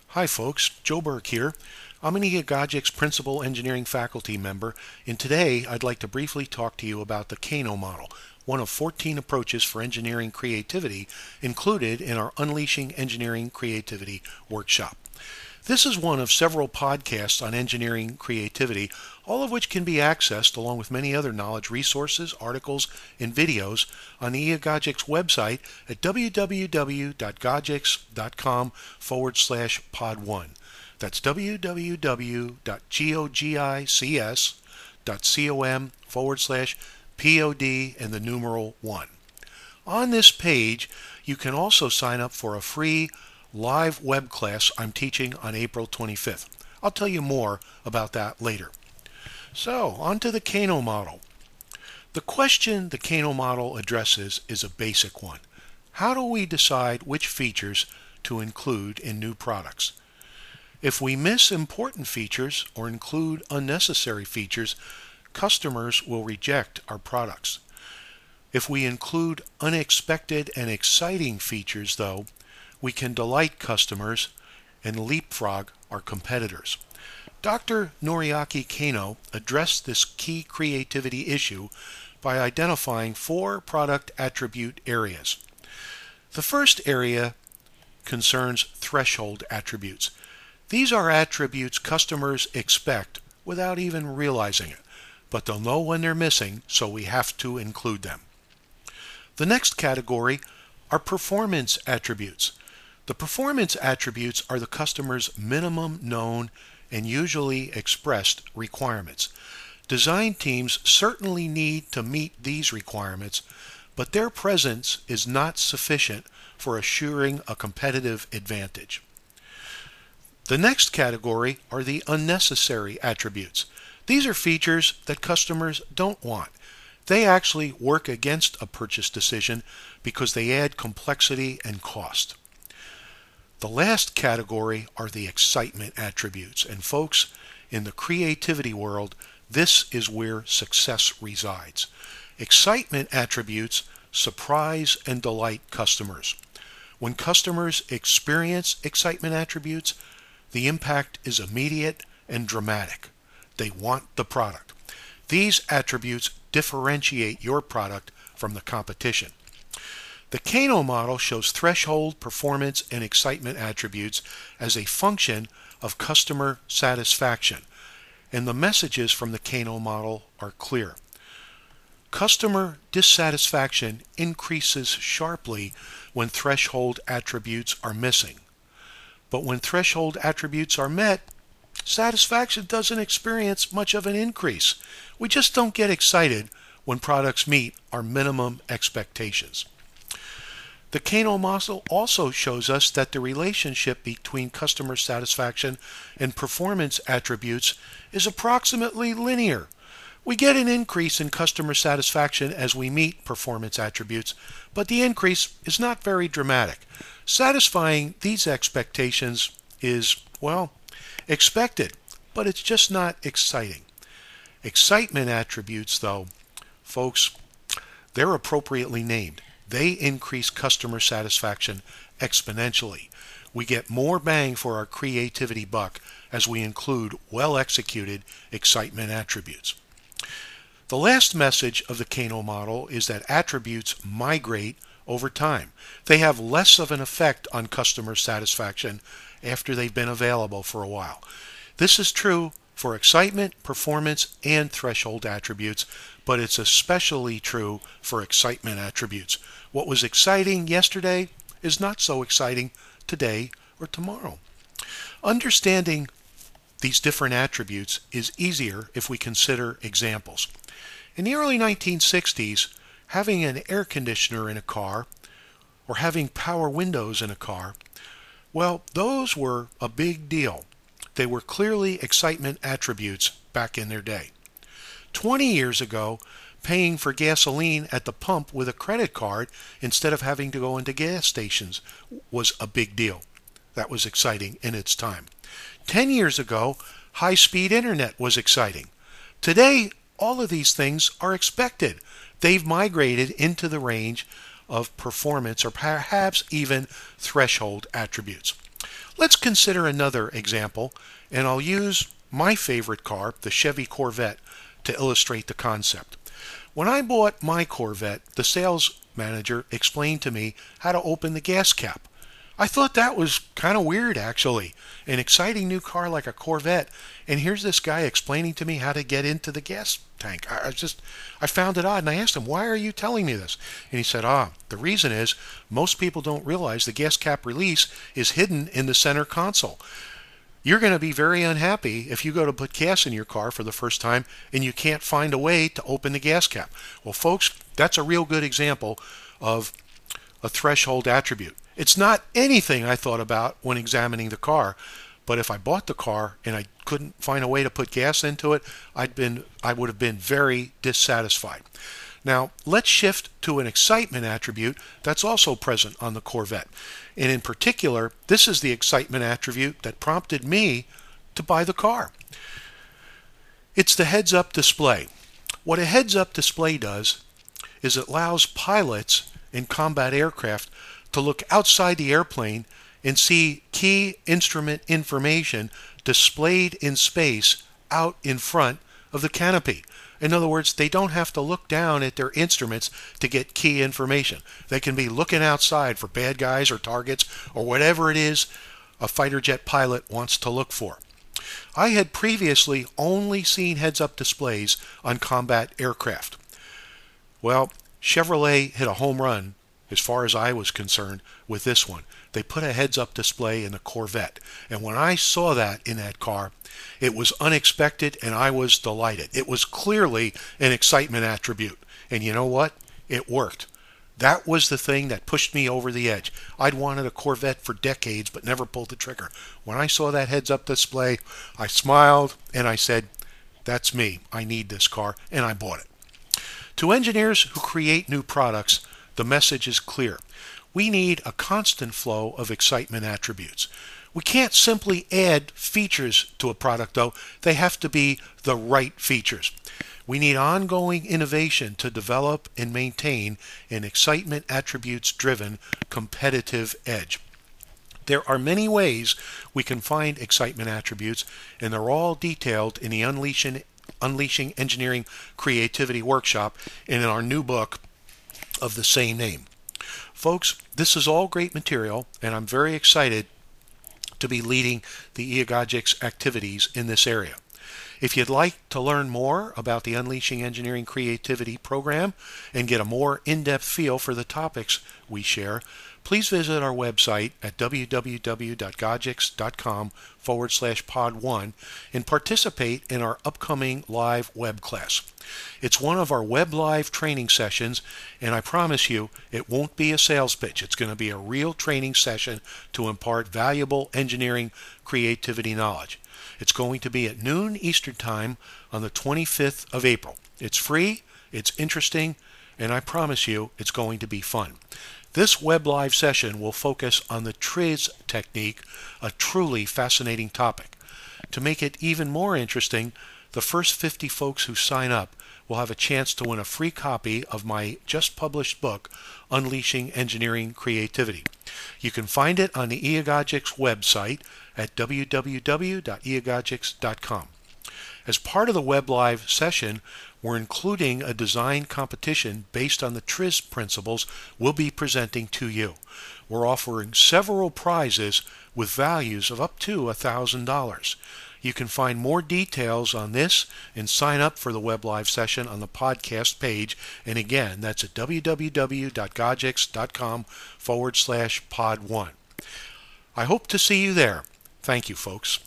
Hi folks, Joe Burke here. I'm an EGOGIX Principal Engineering Faculty member, and today I'd like to briefly talk to you about the Kano model, one of 14 approaches for engineering creativity included in our Unleashing Engineering Creativity workshop. This is one of several podcasts on engineering creativity, all of which can be accessed along with many other knowledge resources, articles, and videos on the EGOGIX website at www.gogics.com/pod1. That's www.gogics.com/pod and the numeral 1. On this page, you can also sign up for a free live web class I'm teaching on April 25th. I'll tell you more about that later. So, on to the Kano model. The question the Kano model addresses is a basic one. How do we decide which features to include in new products? If we miss important features or include unnecessary features, customers will reject our products. If we include unexpected and exciting features, though, we can delight customers and leapfrog our competitors. Dr. Noriaki Kano addressed this key creativity issue by identifying 4 product attribute areas. The first area concerns threshold attributes. These are attributes customers expect without even realizing it, but they'll know when they're missing, so we have to include them. The next category are performance attributes. The performance attributes are the customer's minimum known and usually expressed requirements. Design teams certainly need to meet these requirements, but their presence is not sufficient for assuring a competitive advantage. The next category are the unnecessary attributes. These are features that customers don't want. They actually work against a purchase decision because they add complexity and cost. The last category are the excitement attributes, and folks, in the creativity world, this is where success resides. Excitement attributes surprise and delight customers. When customers experience excitement attributes, the impact is immediate and dramatic. They want the product. These attributes differentiate your product from the competition. The Kano model shows threshold, performance, and excitement attributes as a function of customer satisfaction, and the messages from the Kano model are clear. Customer dissatisfaction increases sharply when threshold attributes are missing. But when threshold attributes are met, satisfaction doesn't experience much of an increase. We just don't get excited when products meet our minimum expectations. The Kano model also shows us that the relationship between customer satisfaction and performance attributes is approximately linear. We get an increase in customer satisfaction as we meet performance attributes, but the increase is not very dramatic. Satisfying these expectations is, well, expected, but it's just not exciting. Excitement attributes, though, folks, they're appropriately named. They increase customer satisfaction exponentially. We get more bang for our creativity buck as we include well-executed excitement attributes. The last message of the Kano model is that attributes migrate over time. They have less of an effect on customer satisfaction after they've been available for a while. This is true for excitement, performance, and threshold attributes, but it's especially true for excitement attributes. What was exciting yesterday is not so exciting today or tomorrow. Understanding these different attributes is easier if we consider examples. In the early 1960s, having an air conditioner in a car or having power windows in a car, well, those were a big deal. They were clearly excitement attributes back in their day. 20 years ago, paying for gasoline at the pump with a credit card instead of having to go into gas stations was a big deal. That was exciting in its time. 10 years ago, high-speed internet was exciting. Today, all of these things are expected. They've migrated into the range of performance or perhaps even threshold attributes. Let's consider another example, and I'll use my favorite car, the Chevy Corvette, to illustrate the concept. When I bought my Corvette, the sales manager explained to me how to open the gas cap. I thought that was kind of weird, actually. An exciting new car like a Corvette, and here's this guy explaining to me how to get into the gas tank. I found it odd, and I asked him, why are you telling me this? And he said, the reason is most people don't realize the gas cap release is hidden in the center console. You're going to be very unhappy if you go to put gas in your car for the first time and you can't find a way to open the gas cap. Well, folks, that's a real good example of a threshold attribute. It's not anything I thought about when examining the car, but if I bought the car and I couldn't find a way to put gas into it, I would have been very dissatisfied. Now, let's shift to an excitement attribute that's also present on the Corvette. And in particular, this is the excitement attribute that prompted me to buy the car. It's the heads-up display. What a heads-up display does is it allows pilots in combat aircraft to look outside the airplane and see key instrument information displayed in space out in front of the canopy. In other words, they don't have to look down at their instruments to get key information. They can be looking outside for bad guys or targets or whatever it is a fighter jet pilot wants to look for. I had previously only seen heads-up displays on combat aircraft. Well, Chevrolet hit a home run, as far as I was concerned, with this one. They put a heads-up display in the Corvette. And when I saw that in that car, it was unexpected and I was delighted. It was clearly an excitement attribute. And you know what? It worked. That was the thing that pushed me over the edge. I'd wanted a Corvette for decades but never pulled the trigger. When I saw that heads-up display, I smiled and I said, that's me. I need this car, and I bought it. To engineers who create new products, the message is clear. We need a constant flow of excitement attributes. We can't simply add features to a product, though. They have to be the right features. We need ongoing innovation to develop and maintain an excitement attributes-driven competitive edge. There are many ways we can find excitement attributes, and they're all detailed in the Unleashing Engineering Creativity Workshop and in our new book of the same name. Folks, this is all great material, and I'm very excited to be leading the eGOGIX activities in this area. If you'd like to learn more about the Unleashing Engineering Creativity program and get a more in-depth feel for the topics we share, please visit our website at www.gogix.com/pod1 and participate in our upcoming live web class. It's one of our web live training sessions, and I promise you it won't be a sales pitch. It's going to be a real training session to impart valuable engineering creativity knowledge. It's going to be at noon Eastern Time on the 25th of April. It's free, it's interesting, and I promise you it's going to be fun. This web live session will focus on the TRIZ technique, a truly fascinating topic. To make it even more interesting, the first 50 folks who sign up will have a chance to win a free copy of my just published book, Unleashing Engineering Creativity. You can find it on the eGOGIX website at www.eagogix.com. As part of the web live session, we're including a design competition based on the TRIZ principles we'll be presenting to you. We're offering several prizes with values of up to $1,000. You can find more details on this and sign up for the web live session on the podcast page. And again, that's at www.gogix.com/pod1. I hope to see you there. Thank you, folks.